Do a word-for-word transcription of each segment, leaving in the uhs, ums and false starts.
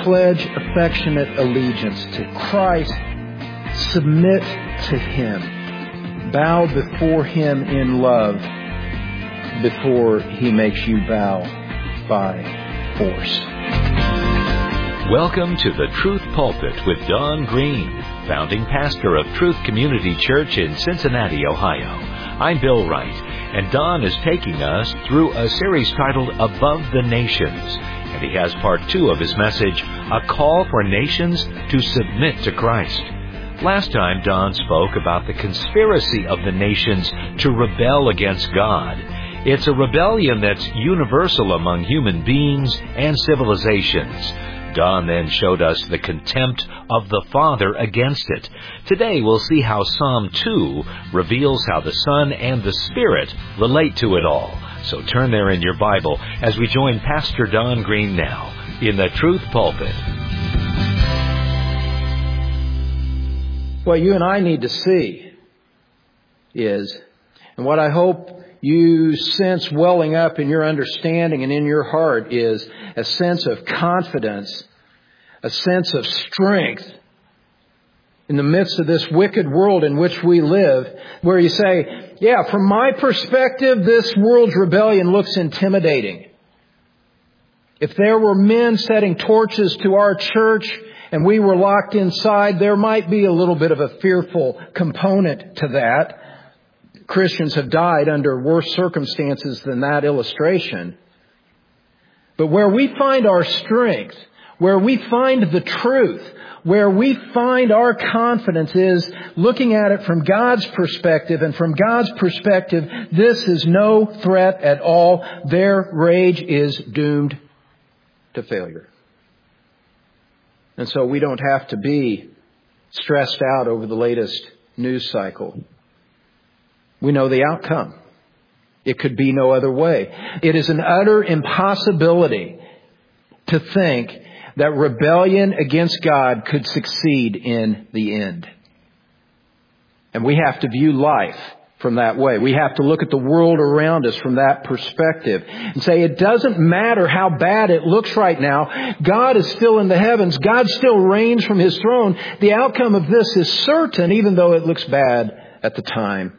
pledge affectionate allegiance to Christ, submit to Him, bow before Him in love before He makes you bow by force. Welcome to the Truth Pulpit with Don Green, founding pastor of Truth Community Church in Cincinnati, Ohio. I'm Bill Wright, and Don is taking us through a series titled Above the Nations. And he has part two of his message, A Call for Nations to Submit to Christ. Last time, Don spoke about the conspiracy of the nations to rebel against God. It's a rebellion that's universal among human beings and civilizations. Don then showed us the contempt of the Father against it. Today we'll see how Psalm two reveals how the Son and the Spirit relate to it all. So turn there in your Bible as we join Pastor Don Green now in the Truth Pulpit. What you and I need to see is, and what I hope you sense welling up in your understanding and in your heart, is a sense of confidence, a sense of strength in the midst of this wicked world in which we live, where you say, yeah, from my perspective, this world's rebellion looks intimidating. If there were men setting torches to our church and we were locked inside, there might be a little bit of a fearful component to that. Christians have died under worse circumstances than that illustration. But where we find our strength, where we find the truth, where we find our confidence is looking at it from God's perspective. And from God's perspective, this is no threat at all. Their rage is doomed to failure. And so we don't have to be stressed out over the latest news cycle. We know the outcome. It could be no other way. It is an utter impossibility to think that rebellion against God could succeed in the end. And we have to view life from that way. We have to look at the world around us from that perspective and say it doesn't matter how bad it looks right now. God is still in the heavens. God still reigns from His throne. The outcome of this is certain, even though it looks bad at the time.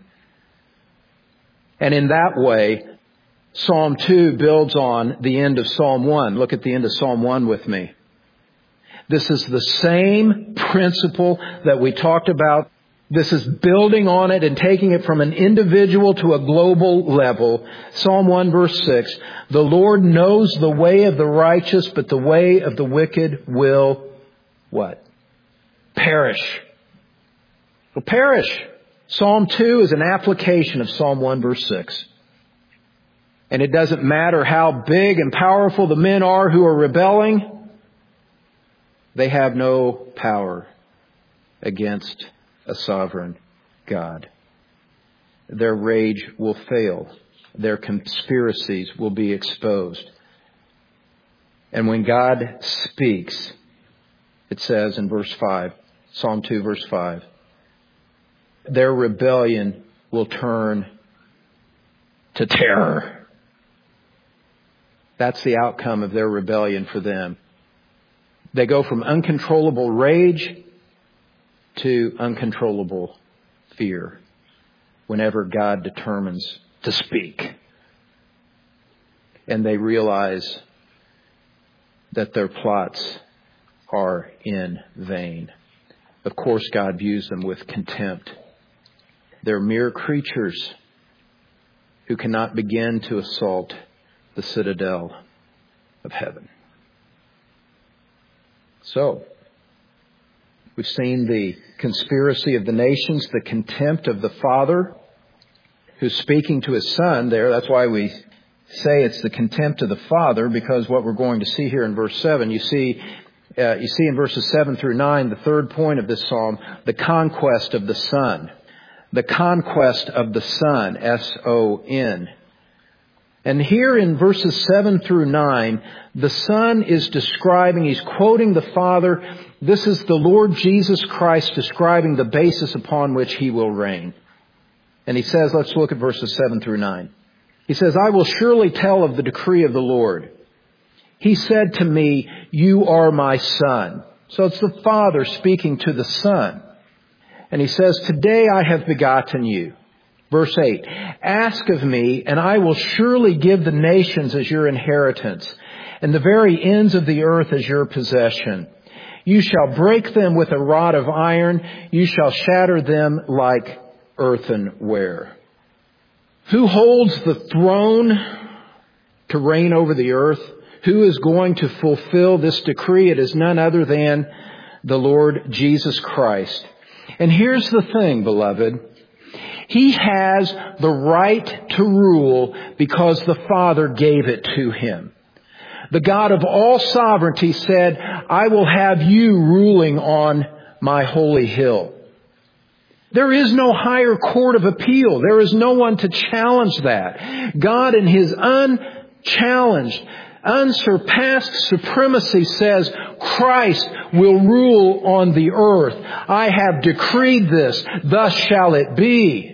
And in that way, Psalm two builds on the end of Psalm one. Look at the end of Psalm one with me. This is the same principle that we talked about. This is building on it and taking it from an individual to a global level. Psalm one verse six, the Lord knows the way of the righteous, but the way of the wicked will, what? Perish. Will perish. Psalm two is an application of Psalm one verse six. And it doesn't matter how big and powerful the men are who are rebelling. They have no power against a sovereign God. Their rage will fail. Their conspiracies will be exposed. And when God speaks, it says in verse five, Psalm two verse five, their rebellion will turn to terror. That's the outcome of their rebellion for them. They go from uncontrollable rage to uncontrollable fear whenever God determines to speak. And they realize that their plots are in vain. Of course, God views them with contempt. They're mere creatures who cannot begin to assault the citadel of heaven. So, we've seen the conspiracy of the nations, the contempt of the Father who's speaking to His Son there. That's why we say it's the contempt of the Father, because what we're going to see here in verse seven, you see, uh, you see in verses seven through nine, the third point of this psalm, the conquest of the Son. The conquest of the Son, S O N. And here in verses seven through nine, the Son is describing, he's quoting the Father. This is the Lord Jesus Christ describing the basis upon which He will reign. And He says, let's look at verses seven through nine. He says, I will surely tell of the decree of the Lord. He said to me, you are my son. So it's the Father speaking to the Son. And he says, today I have begotten you. Verse eight, ask of me, and I will surely give the nations as your inheritance, and the very ends of the earth as your possession. You shall break them with a rod of iron. You shall shatter them like earthenware. Who holds the throne to reign over the earth? Who is going to fulfill this decree? It is none other than the Lord Jesus Christ. And here's the thing, beloved. He has the right to rule because the Father gave it to him. The God of all sovereignty said, I will have you ruling on my holy hill. There is no higher court of appeal. There is no one to challenge that. God in His unchallenged, unsurpassed supremacy says, Christ will rule on the earth. I have decreed this. Thus shall it be.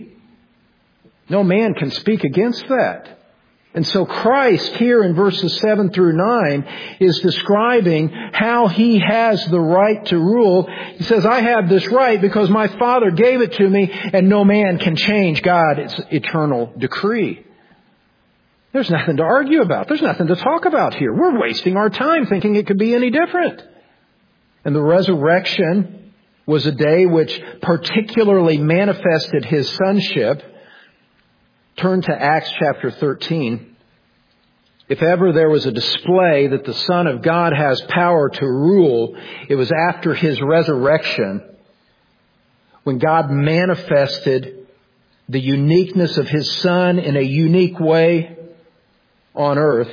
No man can speak against that. And so Christ here in verses seven through nine is describing how He has the right to rule. He says, I have this right because my Father gave it to me, and no man can change God's eternal decree. There's nothing to argue about. There's nothing to talk about here. We're wasting our time thinking it could be any different. And the resurrection was a day which particularly manifested His sonship. Turn to Acts chapter thirteen. If ever there was a display that the Son of God has power to rule, it was after His resurrection, when God manifested the uniqueness of His Son in a unique way on earth.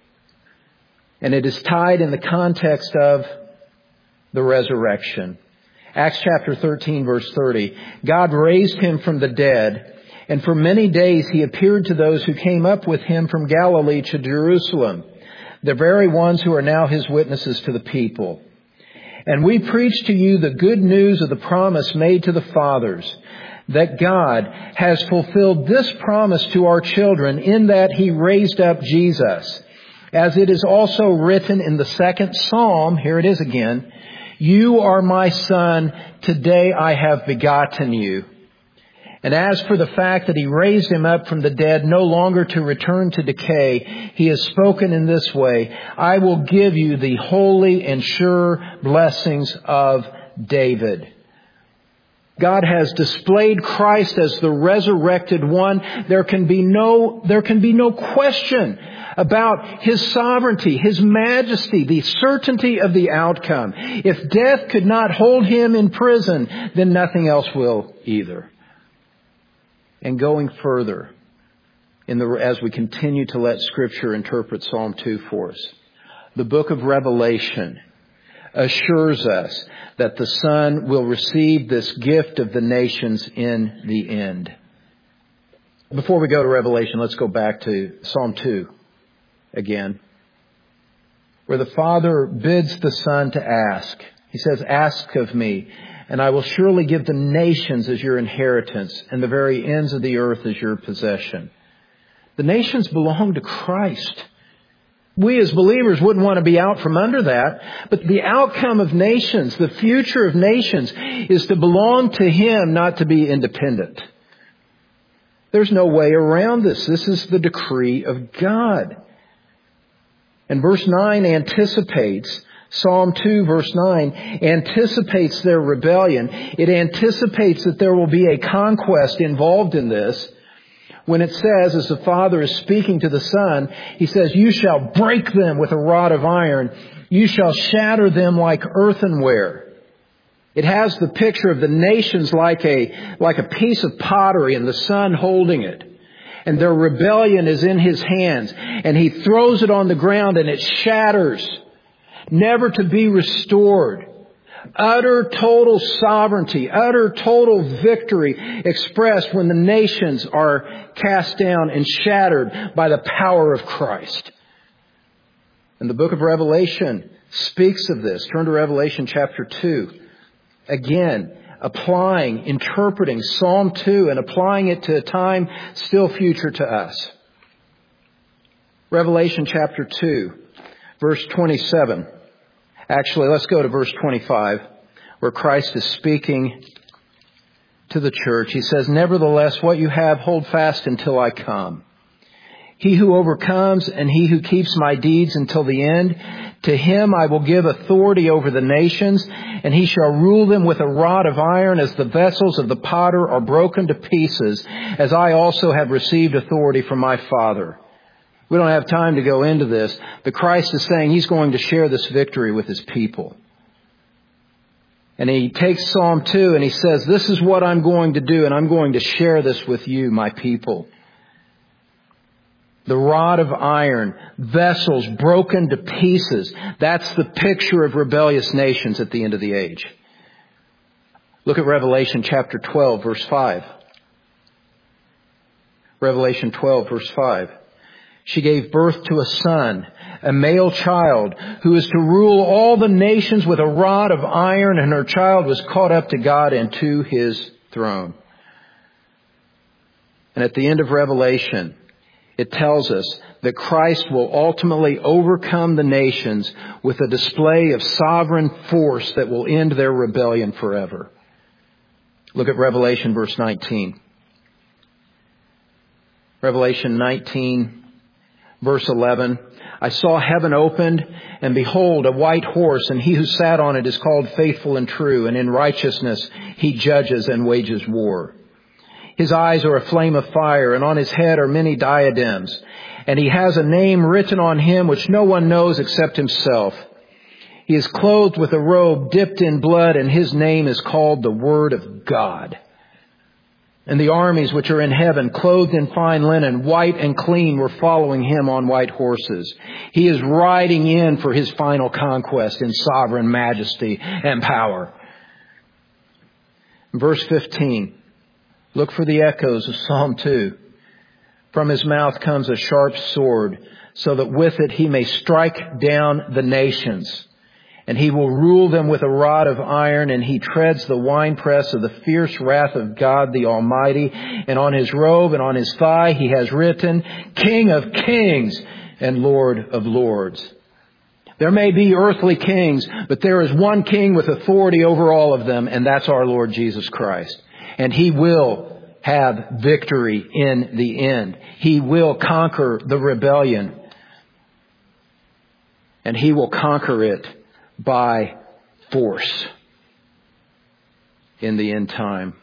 And it is tied in the context of the resurrection. Acts chapter thirteen, verse thirty. God raised Him from the dead, and for many days He appeared to those who came up with Him from Galilee to Jerusalem, the very ones who are now His witnesses to the people. And we preach to you the good news of the promise made to the fathers, that God has fulfilled this promise to our children in that He raised up Jesus. As it is also written in the second Psalm, here it is again, you are my son, today I have begotten you. And as for the fact that He raised Him up from the dead, no longer to return to decay, He has spoken in this way, I will give you the holy and sure blessings of David. God has displayed Christ as the resurrected one. There can be no, there can be no question about His sovereignty, His majesty, the certainty of the outcome. If death could not hold Him in prison, then nothing else will either. And going further, in the, as we continue to let Scripture interpret Psalm two for us, the book of Revelation assures us that the Son will receive this gift of the nations in the end. Before we go to Revelation, let's go back to Psalm two again, where the Father bids the Son to ask. He says, ask of me, and I will surely give the nations as your inheritance, and the very ends of the earth as your possession. The nations belong to Christ. We as believers wouldn't want to be out from under that, but the outcome of nations, the future of nations, is to belong to Him, not to be independent. There's no way around this. This is the decree of God. And verse nine anticipates, Psalm two verse nine anticipates their rebellion. It anticipates that there will be a conquest involved in this. When it says, as the Father is speaking to the Son, He says, you shall break them with a rod of iron. You shall shatter them like earthenware. It has the picture of the nations like a, like a piece of pottery and the Son holding it. And their rebellion is in His hands. And He throws it on the ground and it shatters, never to be restored. Utter total sovereignty, utter total victory expressed when the nations are cast down and shattered by the power of Christ. And the book of Revelation speaks of this. Turn to Revelation chapter two. Again, applying, interpreting Psalm two and applying it to a time still future to us. Revelation chapter two, verse twenty-seven. Actually, let's go to verse twenty-five, where Christ is speaking to the church. He says, "Nevertheless, what you have, hold fast until I come. He who overcomes and he who keeps my deeds until the end, to him I will give authority over the nations, and he shall rule them with a rod of iron, as the vessels of the potter are broken to pieces, as I also have received authority from my Father." We don't have time to go into this, but Christ is saying He's going to share this victory with His people. And He takes Psalm two and He says, "This is what I'm going to do, and I'm going to share this with you, my people." The rod of iron, vessels broken to pieces. That's the picture of rebellious nations at the end of the age. Look at Revelation chapter twelve, verse five. Revelation twelve, verse five. "She gave birth to a son, a male child, who is to rule all the nations with a rod of iron, and her child was caught up to God and to His throne." And at the end of Revelation, it tells us that Christ will ultimately overcome the nations with a display of sovereign force that will end their rebellion forever. Look at Revelation verse nineteen. Revelation nineteen, verse eleven. "I saw heaven opened, and behold, a white horse, and he who sat on it is called Faithful and True, and in righteousness he judges and wages war. His eyes are a flame of fire, and on his head are many diadems. And he has a name written on him which no one knows except himself. He is clothed with a robe dipped in blood, and his name is called the Word of God. And the armies which are in heaven, clothed in fine linen, white and clean, were following him on white horses. He is riding in for his final conquest in sovereign majesty and power." Verse fifteen. Look for the echoes of Psalm two. "From his mouth comes a sharp sword, so that with it he may strike down the nations. And he will rule them with a rod of iron, and he treads the winepress of the fierce wrath of God the Almighty. And on his robe and on his thigh he has written, King of Kings and Lord of Lords." There may be earthly kings, but there is one king with authority over all of them, and that's our Lord Jesus Christ. And He will have victory in the end. He will conquer the rebellion. And He will conquer it by force in the end time.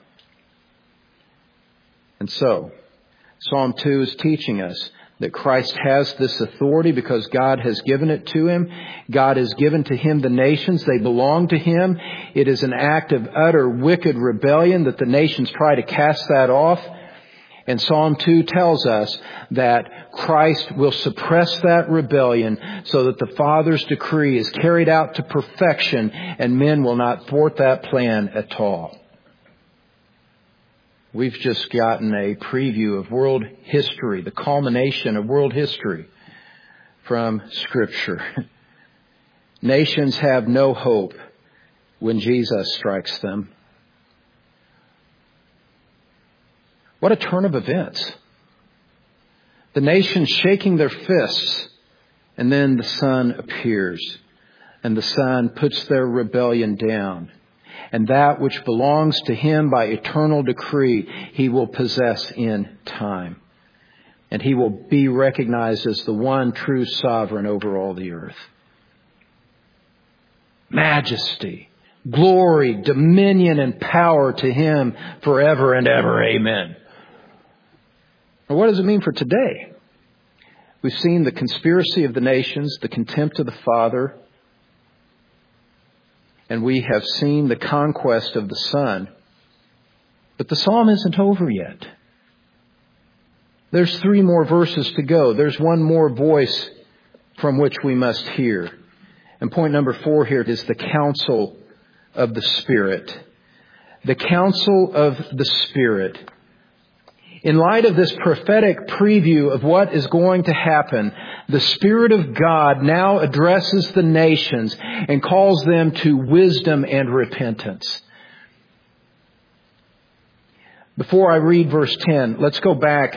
And so, Psalm two is teaching us that Christ has this authority because God has given it to Him. God has given to Him the nations. They belong to Him. It is an act of utter wicked rebellion that the nations try to cast that off. And Psalm two tells us that Christ will suppress that rebellion so that the Father's decree is carried out to perfection, and men will not thwart that plan at all. We've just gotten a preview of world history, the culmination of world history from Scripture. Nations have no hope when Jesus strikes them. What a turn of events. The nations shaking their fists, and then the Son appears, and the Son puts their rebellion down. And that which belongs to Him by eternal decree, He will possess in time. And He will be recognized as the one true sovereign over all the earth. Majesty, glory, dominion, and power to Him forever and ever. Amen. Now, what does it mean for today? We've seen the conspiracy of the nations, the contempt of the Father, and we have seen the conquest of the Son. But the psalm isn't over yet. There's three more verses to go. There's one more voice from which we must hear. And point number four here is the counsel of the Spirit. The counsel of the Spirit. In light of this prophetic preview of what is going to happen, the Spirit of God now addresses the nations and calls them to wisdom and repentance. Before I read verse ten, let's go back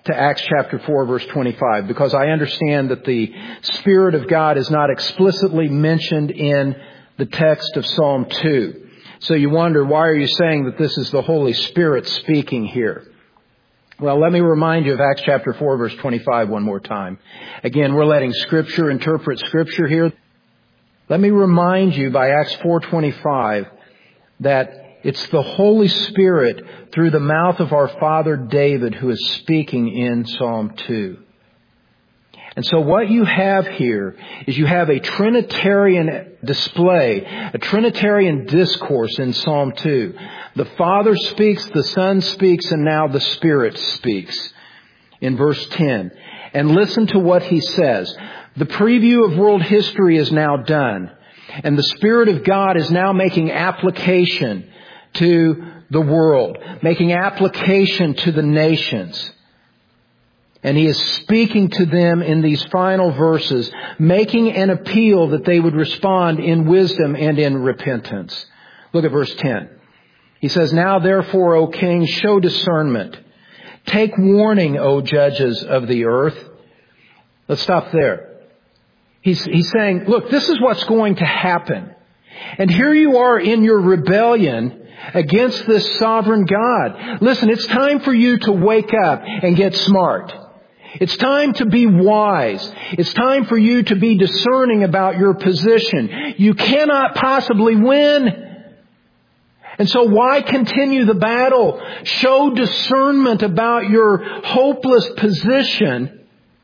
to Acts chapter four, verse twenty-five, because I understand that the Spirit of God is not explicitly mentioned in the text of Psalm two. So you wonder, why are you saying that this is the Holy Spirit speaking here? Well, let me remind you of Acts chapter four, verse twenty-five one more time. Again, we're letting Scripture interpret Scripture here. Let me remind you by Acts four twenty-five that it's the Holy Spirit through the mouth of our father David who is speaking in Psalm two. And so what you have here is you have a Trinitarian display, a Trinitarian discourse in Psalm two. The Father speaks, the Son speaks, and now the Spirit speaks in verse ten. And listen to what he says. The preview of world history is now done, and the Spirit of God is now making application to the world, making application to the nations. And He is speaking to them in these final verses, making an appeal that they would respond in wisdom and in repentance. Look at verse ten. He says, "Now therefore, O King, show discernment. Take warning, O judges of the earth." Let's stop there. He's, he's saying, look, this is what's going to happen. And here you are in your rebellion against this sovereign God. Listen, it's time for you to wake up and get smart. It's time to be wise. It's time for you to be discerning about your position. You cannot possibly win. And so why continue the battle? Show discernment about your hopeless position.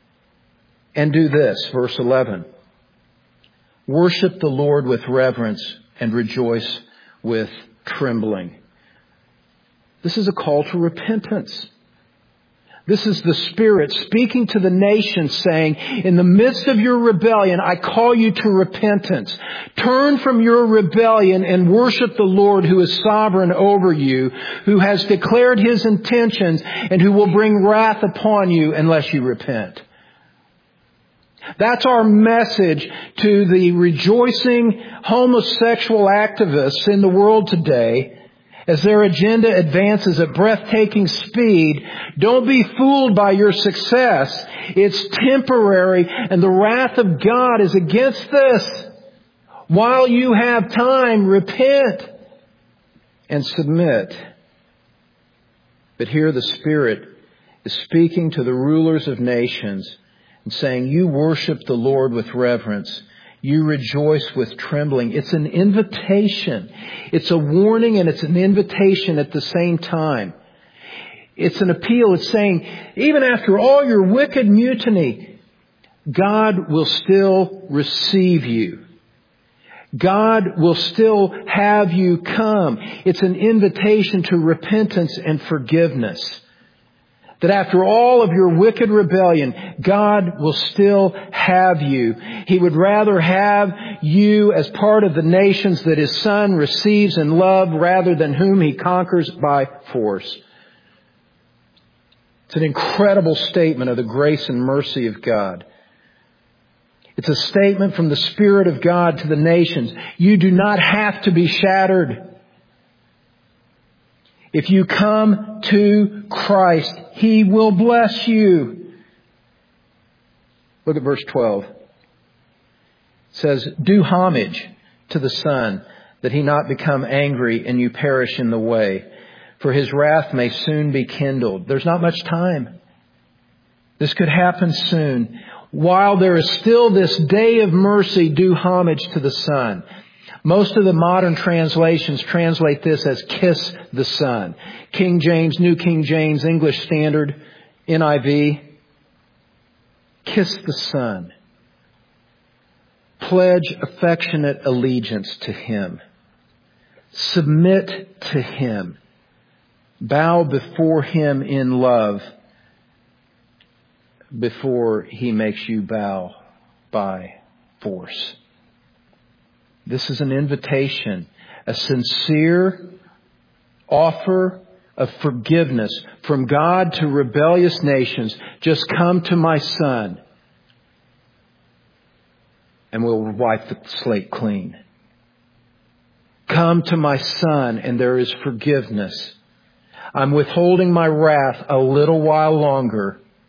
And do this, verse eleven. Worship the Lord with reverence and rejoice with trembling. This is a call to repentance. This is the Spirit speaking to the nations, saying, in the midst of your rebellion, I call you to repentance. Turn from your rebellion and worship the Lord who is sovereign over you, who has declared His intentions and who will bring wrath upon you unless you repent. That's our message to the rejoicing homosexual activists in the world today. As their agenda advances at breathtaking speed, don't be fooled by your success. It's temporary, and the wrath of God is against this. While you have time, repent and submit. But here the Spirit is speaking to the rulers of nations and saying, you worship the Lord with reverence. You rejoice with trembling. It's an invitation. It's a warning and it's an invitation at the same time. It's an appeal. It's saying, even after all your wicked mutiny, God will still receive you. God will still have you come. It's an invitation to repentance and forgiveness. That after all of your wicked rebellion, God will still have you. He would rather have you as part of the nations that His Son receives in love rather than whom He conquers by force. It's an incredible statement of the grace and mercy of God. It's a statement from the Spirit of God to the nations. You do not have to be shattered. If you come to Christ, He will bless you. Look at verse twelve. It says, do homage to the Son, that He not become angry and you perish in the way. For His wrath may soon be kindled. There's not much time. This could happen soon. While there is still this day of mercy, do homage to the Son. Most of the modern translations translate this as kiss the Son. King James, New King James, English Standard, N I V. Kiss the Son. Pledge affectionate allegiance to Him. Submit to Him. Bow before Him in love before He makes you bow by force. This is an invitation, a sincere offer of forgiveness from God to rebellious nations. Just come to my Son and we'll wipe the slate clean. Come to my Son and there is forgiveness. I'm withholding my wrath a little while longer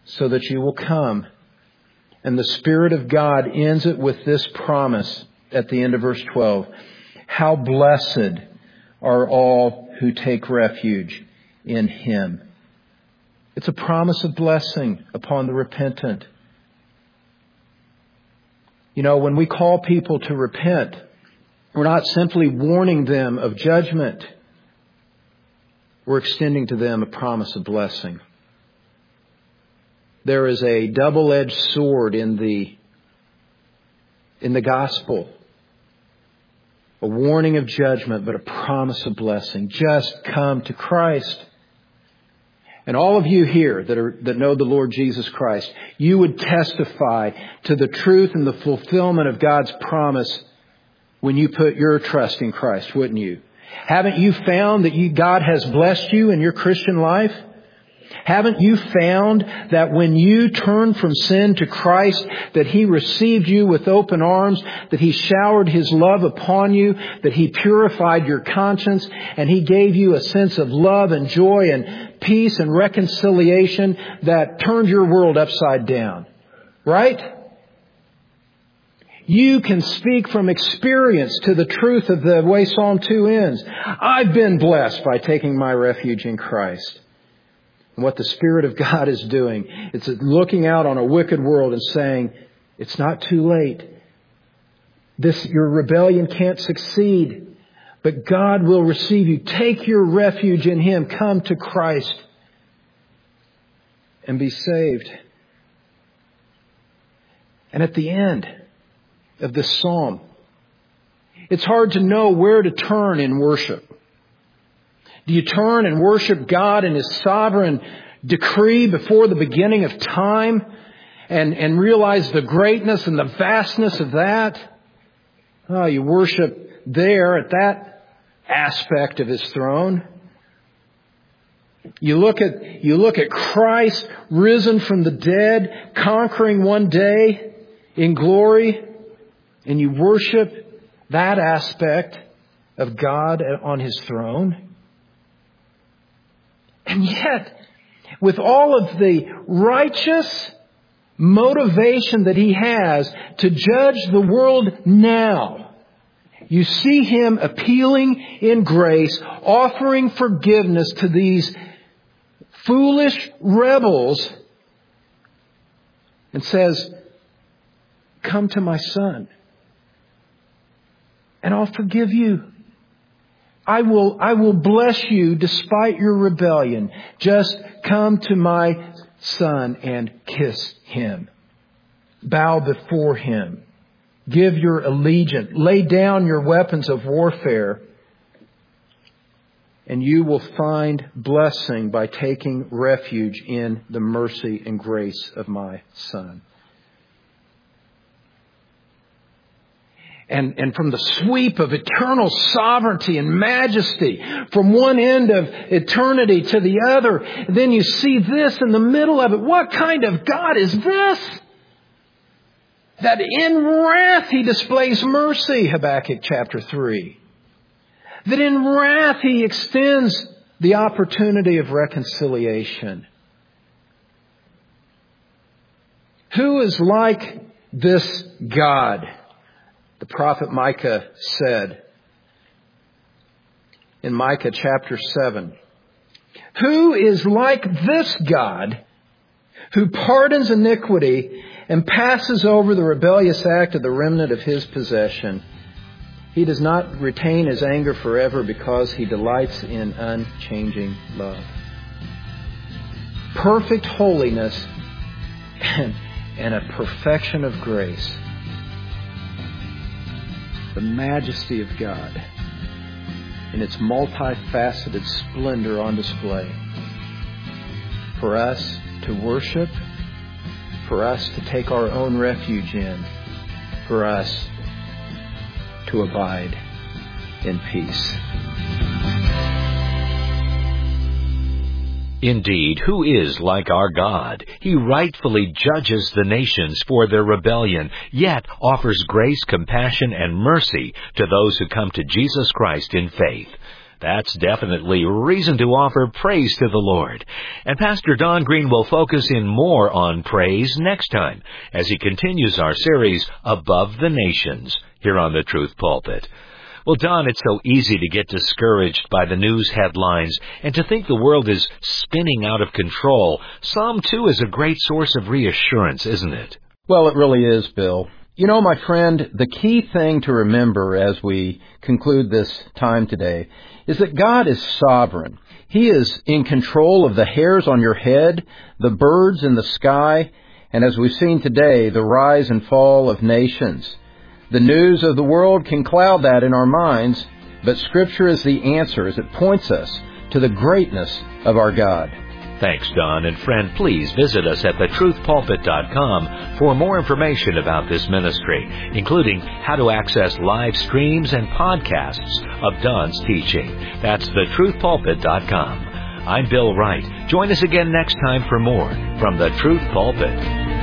so that you will come. And the Spirit of God ends it with this promise at the end of verse twelve. How blessed are all who take refuge in Him. It's a promise of blessing upon the repentant. You know, when we call people to repent, we're not simply warning them of judgment. We're extending to them a promise of blessing. There is a double-edged sword in the, in the gospel. A warning of judgment, but a promise of blessing. Just come to Christ. And all of you here that are, that know the Lord Jesus Christ, you would testify to the truth and the fulfillment of God's promise when you put your trust in Christ, wouldn't you? Haven't you found that you, God has blessed you in your Christian life? Haven't you found that when you turn from sin to Christ, that He received you with open arms, that He showered His love upon you, that He purified your conscience, and He gave you a sense of love and joy and peace and reconciliation that turned your world upside down? Right? You can speak from experience to the truth of the way Psalm two ends. I've been blessed by taking my refuge in Christ. And what the Spirit of God is doing, it's looking out on a wicked world and saying, it's not too late. This, your rebellion can't succeed, but God will receive you. Take your refuge in Him. Come to Christ and be saved. And at the end of this psalm, it's hard to know where to turn in worship. Do you turn and worship God in His sovereign decree before the beginning of time and, and realize the greatness and the vastness of that? Oh, you worship there at that aspect of His throne. You look at, you look at Christ risen from the dead, conquering one day in glory, and you worship that aspect of God on His throne. And yet, with all of the righteous motivation that He has to judge the world now, you see Him appealing in grace, offering forgiveness to these foolish rebels, and says, come to my Son, and I'll forgive you. I will, I will bless you despite your rebellion. Just come to my Son and kiss Him. Bow before Him. Give your allegiance. Lay down your weapons of warfare. And you will find blessing by taking refuge in the mercy and grace of my Son. And, and from the sweep of eternal sovereignty and majesty, from one end of eternity to the other, then you see this in the middle of it. What kind of God is this? That in wrath He displays mercy, Habakkuk chapter three. That in wrath He extends the opportunity of reconciliation. Who is like this God? The prophet Micah said in Micah chapter seven, who is like this God who pardons iniquity and passes over the rebellious act of the remnant of His possession? He does not retain His anger forever because He delights in unchanging love. Perfect holiness and, and a perfection of grace. The majesty of God in its multifaceted splendor on display. For us to worship, for us to take our own refuge in, for us to abide in peace. Indeed, who is like our God? He rightfully judges the nations for their rebellion, yet offers grace, compassion, and mercy to those who come to Jesus Christ in faith. That's definitely reason to offer praise to the Lord. And Pastor Don Green will focus in more on praise next time as he continues our series, Above the Nations, here on the Truth Pulpit. Well, Don, it's so easy to get discouraged by the news headlines and to think the world is spinning out of control. Psalm two is a great source of reassurance, isn't it? Well, it really is, Bill. You know, my friend, the key thing to remember as we conclude this time today is that God is sovereign. He is in control of the hairs on your head, the birds in the sky, and as we've seen today, the rise and fall of nations. The news of the world can cloud that in our minds, but Scripture is the answer as it points us to the greatness of our God. Thanks, Don. And friend, please visit us at the truth pulpit dot com for more information about this ministry, including how to access live streams and podcasts of Don's teaching. That's the truth pulpit dot com. I'm Bill Wright. Join us again next time for more from the Truth Pulpit.